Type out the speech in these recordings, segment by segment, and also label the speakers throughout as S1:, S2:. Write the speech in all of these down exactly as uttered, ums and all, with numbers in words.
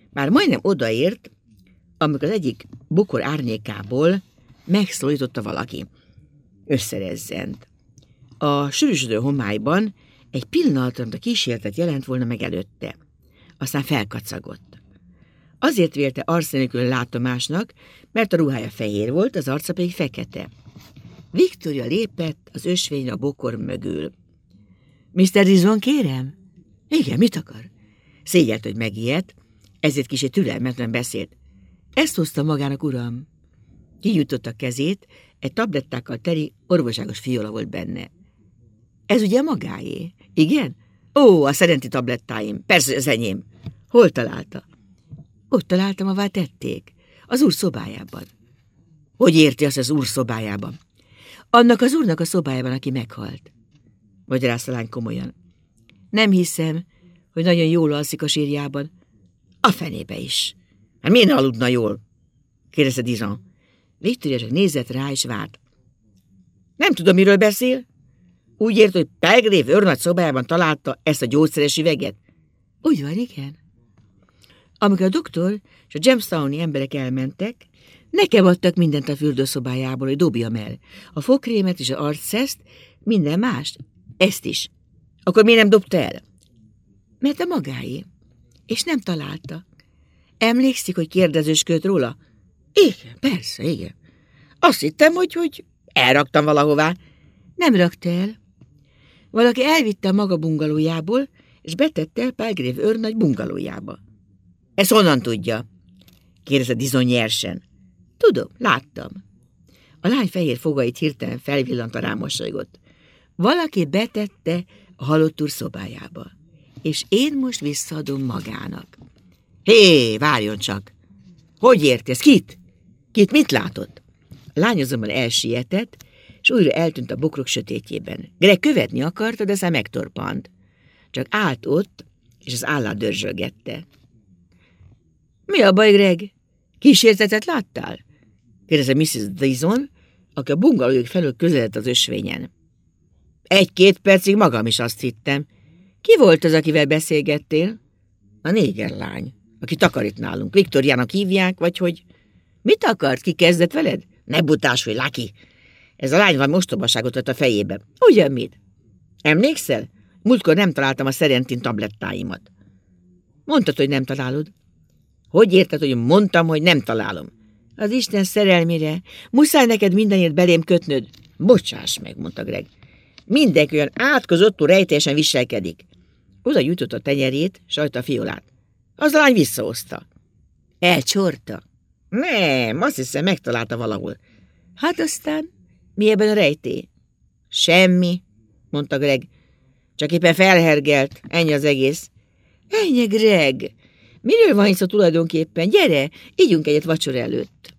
S1: Már majdnem odaért, amikor az egyik bokor árnyékából megszólította valaki. Összerezzent. A sűrűsödő homályban egy pillanatra, mint a kísértet jelent volna meg előtte. Aztán felkacagott. Azért vélte arcnélkül látomásnak, mert a ruhája fehér volt, az arca pedig fekete. Victoria lépett az ösvényre a bokor mögül. miszter Dizon, kérem? Igen, mit akar? Szégyelt, hogy megijedt, ezért kicsit türelmetlen beszélt. Ezt hozta magának, uram. Kinyújtotta a kezét, egy tablettákkal teli, orvoságos fiola volt benne. Ez ugye magáé? Igen? Ó, a szerenti tablettáim, persze az enyém. Hol találta? Ott találtam, ahová tették. Az úr szobájában. Hogy érti azt az úr szobájában? Annak az úrnak a szobájában, aki meghalt. Magyarázta a lány komolyan. Nem hiszem, hogy nagyon jól alszik a sírjában. A fenébe is. Hát miért ne aludna jól? Kérdezte Dizon. Victoria csak nézett rá és várt. Nem tudom, miről beszél. Úgy ért, hogy Pelgrave őrnagy szobájában találta ezt a gyógyszeres üveget? Úgy van, igen. Amikor a doktor és a Jamestowni emberek elmentek, nekem adtak mindent a fürdőszobájából, hogy dobjam el. A fogkrémet és az arcszeszt, minden mást. Ezt is. Akkor miért nem dobta el? Mert a magáé. És nem találta. Emlékszik, hogy kérdezősködött róla? Igen, persze, igen. Azt hittem, hogy, hogy elraktam valahová. Nem rakta el. Valaki elvitte a maga bungalójából, és betette el Pelgrave őrnagy bungalójába. Ezt honnan tudja? Kérdezte Dizon nyersen. Tudom, láttam. A lány fehér fogait hirtelen felvillant, a rámosolygott. Valaki betette a halott úr szobájába, és én most visszaadom magának. Hé, várjon csak! Hogy érti ez? Kit? Kit mit látott? A lány azonban elsietett, és újra eltűnt a bokrok sötétjében. Greg követni akarta, de aztán megtorpant. Csak állt ott, és az állát dörzsölgette. Mi a baj, Greg? Kísértetet láttál? Kérdezte missziz Dizon, aki a bungalójuk felől közeledett az ösvényen. Egy-két percig magam is azt hittem. Ki volt az, akivel beszélgettél? A néger lány, aki takarít nálunk. Viktoriának hívják, vagy hogy... Mit akart? Ki kezdett veled? Ne butássolj, Lucky! Ez a lány van mostobaságot vett a fejébe. Ugyan mit? Emlékszel? Múltkor nem találtam a szerentin tablettáimat. Mondtad, hogy nem találod. Hogy érted, hogy mondtam, hogy nem találom? Az Isten szerelmére. Muszáj neked mindenért belém kötnöd. Bocsáss meg, mondta Greg. Mindenki olyan átkozottú rejteljesen viselkedik. Oda gyújtott a tenyerét, sajta a fiolát. Az a lány visszahozta. Elcsorta? Nem, azt hiszem megtalálta valahol. Hát aztán, mi ebben a rejtély? Semmi, mondta Greg. Csak éppen felhergelt, ennyi az egész. Ennyi, Greg. Miről van szó tulajdonképpen? Gyere, ígyunk egyet vacsora előtt.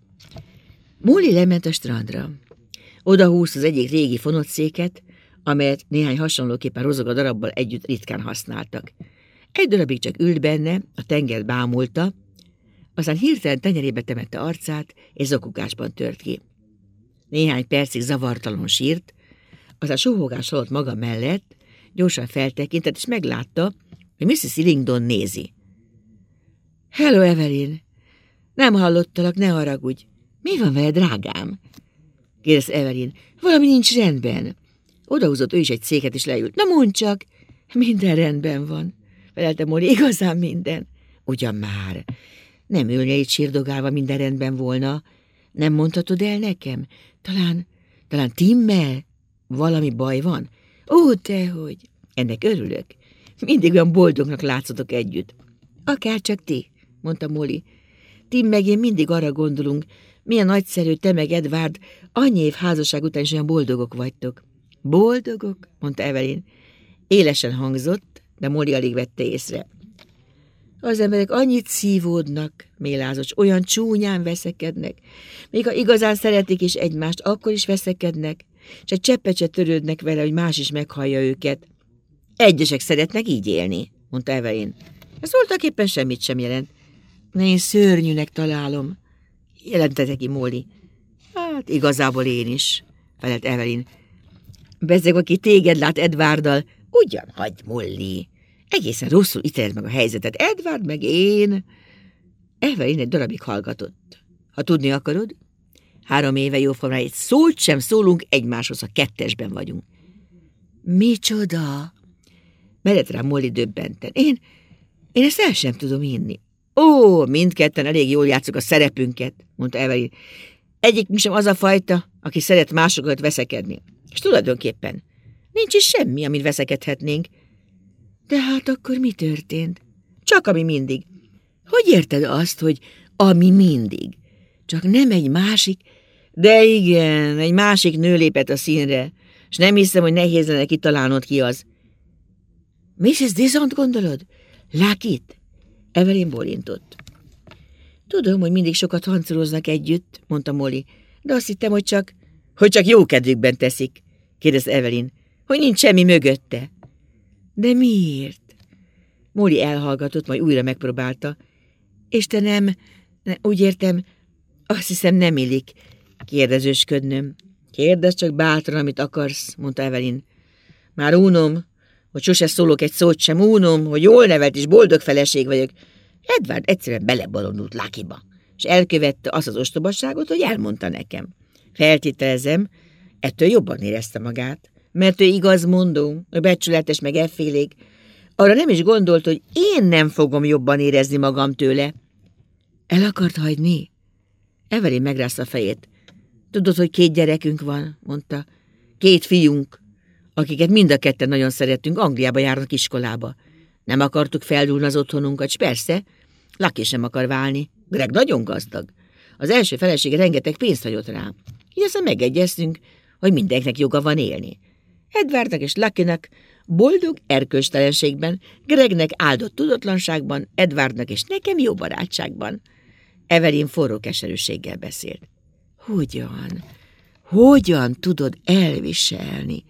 S1: Molly lement a strandra. Oda húzta az egyik régi fonotszéket, amelyet néhány hasonlóképpen rozoga darabbal együtt ritkán használtak. Egy darabig csak ült benne, a tengert bámulta, aztán hirtelen tenyerébe temette arcát, és zokogásban tört ki. Néhány percig zavartalanul sírt, aztán suhogás hallott maga mellett, gyorsan feltekintett, és meglátta, hogy missziz Illingdon nézi. Hello, Evelyn! Nem hallottalak, ne haragudj. Mi van veled, drágám? Kérdezte Evelyn. Valami nincs rendben. Odahúzott ő is egy széket, és leült. Na mondd csak! Minden rendben van, felelte Molly, igazán minden. Ugyan már, nem ülnél itt sírdogálva, minden rendben volna. Nem mondhatod el nekem? Talán, talán Timmel valami baj van? Ó, tehogy! Ennek örülök. Mindig olyan boldognak látszatok együtt. Akárcsak ti, mondta Molly. Tim meg én mindig arra gondolunk, milyen nagyszerű te meg Edward, annyi év házasság után is olyan boldogok vagytok. Boldogok? Mondta Evelyn. Élesen hangzott, de Molly alig vette észre. Az emberek annyit szívódnak, mélázott, olyan csúnyán veszekednek. Még ha igazán szeretik is egymást, akkor is veszekednek, és egy cseppet se törődnek vele, hogy más is meghallja őket. Egyesek szeretnek így élni, mondta Evelyn. Ez voltaképpen semmit sem jelent. De én szörnyűnek találom, jelentette ki Molly. Hát igazából én is, felelt Evelyn. Bezzeg, aki téged lát Edwarddal, ugyan hagy, Molly. Egészen rosszul ítélt meg a helyzetet. Edward meg én. Evelyn egy darabig hallgatott. Ha tudni akarod, három éve jóformán egy szót sem szólunk egymáshoz, ha kettesben vagyunk. Micsoda? Merett rá Molly döbbenten. Én, én ezt el sem tudom hinni. Ó, mindketten elég jól játszuk a szerepünket, mondta Evelyn. Egyikünk sem az a fajta, aki szeret másokat veszekedni. És tulajdonképpen nincs is semmi, amit veszekedhetnénk. De hát akkor mi történt? Csak ami mindig. Hogy érted azt, hogy ami mindig? Csak nem egy másik? De igen, egy másik nő lépett a színre, és nem hiszem, hogy nehéz lenne kitalálnod ki az. missus Dizont gondolod? Lucky-t? Evelyn bólintott. Tudom, hogy mindig sokat hancoloznak együtt, mondta Molly, de azt hittem, hogy csak... Hogy csak jó kedvükben teszik, kérdezte Evelyn, hogy nincs semmi mögötte. De miért? Molly elhallgatott, majd újra megpróbálta. És te nem... Ne, úgy értem, azt hiszem nem illik kérdezősködnöm. Kérdezz csak bátran, amit akarsz, mondta Evelyn. Már unom, hogy sose szólok egy szót sem, unom, hogy jól nevelt és boldog feleség vagyok. Edward egyszerűen belebalondult Luckyba, és elkövette azt az ostobasságot, hogy elmondta nekem. Feltételezem, ettől jobban érezte magát, mert ő igazmondó, ő becsületes meg effélék. Arra nem is gondolt, hogy én nem fogom jobban érezni magam tőle. El akart hagyni? Evelyn megrázta a fejét. Tudod, hogy két gyerekünk van, mondta. Két fiunk, akiket mind a ketten nagyon szeretünk, Angliába járnak iskolába. Nem akartuk feldúlni az otthonunkat, s persze, Lucky sem akar válni. Greg nagyon gazdag. Az első felesége rengeteg pénzt hagyott rá. Így aztán megegyeztünk, hogy mindenkinek joga van élni. Edwardnak és Luckynak boldog erkölcstelenségben, Gregnek áldott tudatlanságban, Edwardnak és nekem jó barátságban. Evelyn forró keserűséggel beszélt. Hogyan? Hogyan tudod elviselni?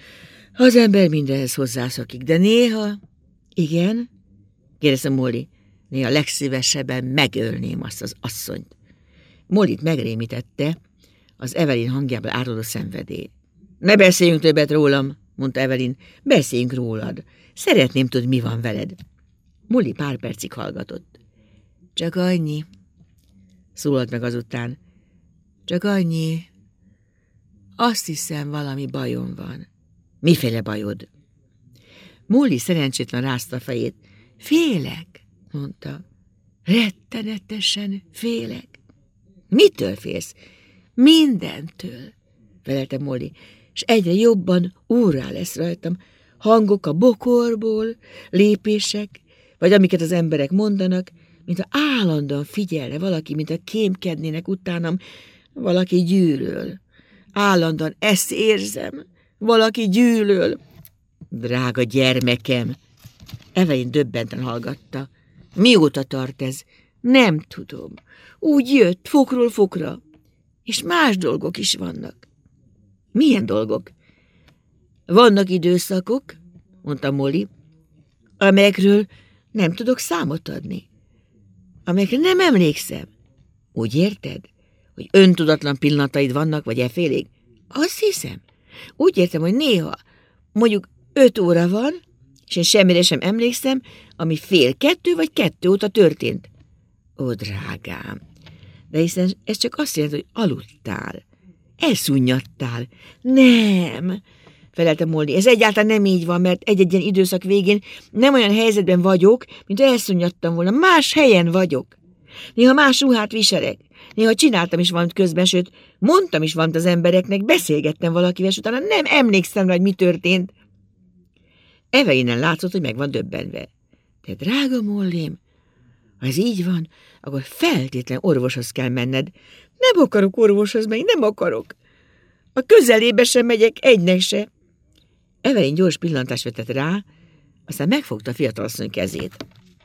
S1: Az ember mindenhez hozzászokik, de néha... Igen? Kérdezte Molly. Néha legszívesebben megölném azt az asszonyt. Mollyt megrémítette az Evelyn hangjából áradó szenvedély. Ne beszéljünk többet rólam, mondta Evelyn. Beszéljünk rólad. Szeretném tudni, mi van veled. Molly pár percig hallgatott. Csak annyi, szólalt meg azután. Csak annyi. Azt hiszem, valami bajom van. Miféle bajod? Molly szerencsétlen rázta a fejét. Félek, mondta. Rettenetesen félek. Mitől félsz? Mindentől, felelte Molly, és egyre jobban úrrá lesz rajtam. Hangok a bokorból, lépések, vagy amiket az emberek mondanak, mintha állandóan figyelne valaki, mintha kémkednének utánam, valaki gyűlöl. Állandóan ezt érzem, valaki gyűlöl. Drága gyermekem, Evelyn döbbenten hallgatta. Mióta tart ez? Nem tudom. Úgy jött, fokról fokra. És más dolgok is vannak. Milyen dolgok? Vannak időszakok, mondta Molly, amelyekről nem tudok számot adni. Amelyekre nem emlékszem. Úgy érted, hogy öntudatlan pillanataid vannak, vagy effélék? Azt hiszem. Úgy értem, hogy néha, mondjuk öt óra van, és én semmire sem emlékszem, ami fél kettő vagy kettő óta történt. Ó, drágám, de hiszen ez csak azt jelenti, hogy aludtál, elszunnyadtál. Nem, felelte Molly, ez egyáltalán nem így van, mert egy-egy ilyen időszak végén nem olyan helyzetben vagyok, mint elszunnyadtam volna, más helyen vagyok. Néha más ruhát viselek, néha csináltam is valamit közben, sőt, mondtam is valamit az embereknek, beszélgettem valakivel, és utána nem emlékszem rá, hogy mi történt. Evelynen látszott, hogy meg van döbbenve. De drága Mollém, ha ez így van, akkor feltétlen orvoshoz kell menned. Nem akarok orvoshoz menni, nem akarok. A közelébe sem megyek, egynek se. Evelyn gyors pillantást vetett rá, aztán megfogta a fiatalasszony kezét.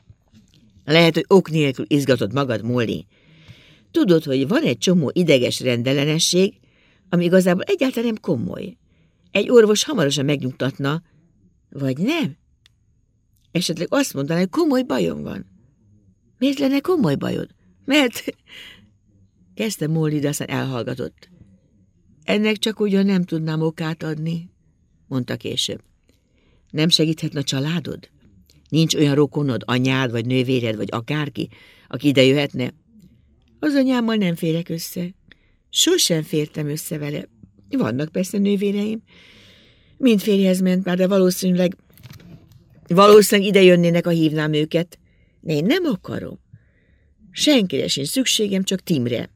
S1: Lehet, hogy ok nélkül izgatod magad, Molly. Tudod, hogy van egy csomó ideges rendellenesség, ami igazából egyáltalán nem komoly. Egy orvos hamarosan megnyugtatna, vagy nem? Esetleg azt mondaná, hogy komoly bajom van. Miért lenne komoly bajod? Mert... Kezdte Molly, de aztán elhallgatott. Ennek csak ugyan nem tudnám okát adni, mondta később. Nem segíthetne a családod? Nincs olyan rokonod, anyád, vagy nővéred, vagy akárki, aki ide jöhetne? Az anyámmal nem férek össze. Sosem fértem össze vele. Vannak persze nővéreim. Mind férjhez ment már, de valószínűleg valószínűleg ide jönnének, ha hívnám őket. Én nem akarom. Senkire sincs szükségem, csak Timre.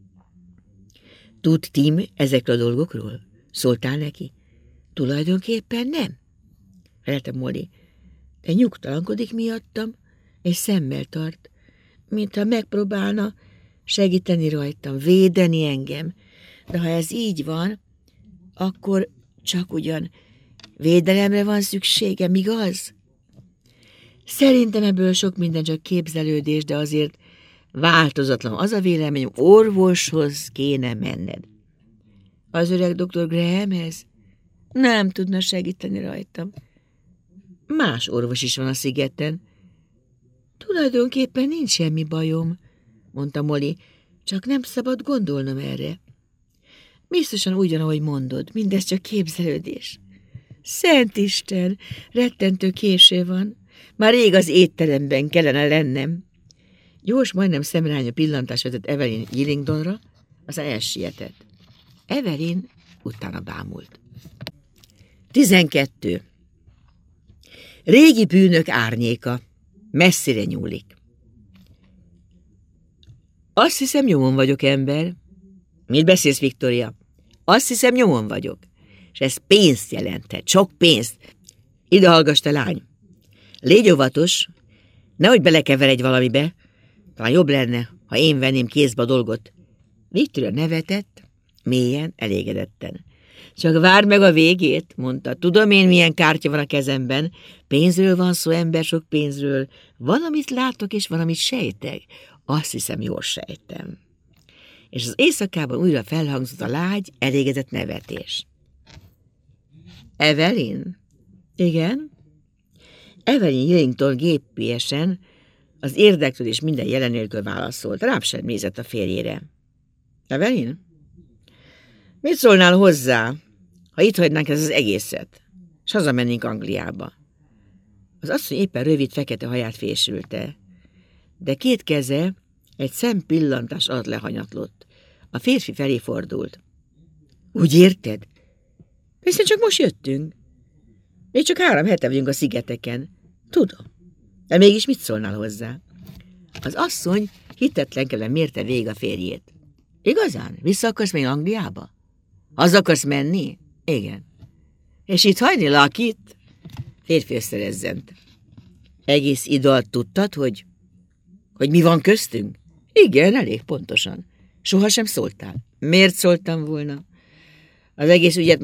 S1: Tud Tim ezekről a dolgokról? Szóltál neki? Tulajdonképpen nem. Felelte Molly. De nyugtalankodik miattam, és szemmel tart, mintha megpróbálna segíteni rajtam, védeni engem. De ha ez így van, akkor csak ugyan védelemre van szükségem, igaz? Szerintem ebből sok minden csak képzelődés, de azért változatlan az a véleményem, orvoshoz kéne menned. Az öreg doktor Grahamhez? Nem tudna segíteni rajtam. Más orvos is van a szigeten. Tulajdonképpen nincs semmi bajom, mondta Molly, csak nem szabad gondolnom erre. Biztosan úgy van, ahogy mondod, mindez csak képzelődés. Szent Isten, rettentő késő van. Már rég az étteremben kellene lennem. Gyors, majdnem szemrányú pillantás vetett Evelyn Yillingtonra, aztán elsietett. Evelyn utána bámult. Tizenkettő. Régi bűnök árnyéka. Messzire nyúlik. Azt hiszem, nyomon vagyok, ember. Mit beszélsz, Victoria? Azt hiszem, nyomon vagyok. És ez pénzt jelentett, sok pénzt. Ide hallgass, te lány. Légy óvatos, nehogy belekeveredj valamibe. Talán jobb lenne, ha én venném kézbe a dolgot. Victoria nevetett, mélyen, elégedetten. Csak várd meg a végét, mondta. Tudom én, milyen kártya van a kezemben. Pénzről van szó, ember, sok pénzről. Van, amit látok, és van, amit sejtek. Azt hiszem, jól sejtem. És az éjszakában újra felhangzott a lágy, elégedett nevetés. Evelyn? Igen? Evelyn Yillington gépiesen, az érdeklődés minden jelen nélkül válaszolt. Rám sem nézett a férjére. Evelyn? Mit szólnál hozzá, ha itt hagynánk ez az egészet, és hazamennénk Angliába? Az asszony éppen rövid fekete haját fésülte, de két keze egy szempillantás alatt lehanyatlott. A férfi felé fordult. Úgy érted? Hiszen csak most jöttünk. Még csak három hete vagyunk a szigeteken. Tudom. De mégis mit szólnál hozzá? Az asszony hitetlenkedve mérte végig a férjét. Igazán? Vissza akarsz még Angliába? Haza akarsz menni? Igen. És itt hagyni Lakit? Férfi összerezzent. Egész idő alatt tudtad, hogy... hogy mi van köztünk? Igen, elég pontosan. Sohasem szóltál. Miért szóltam volna? Az egész ügyet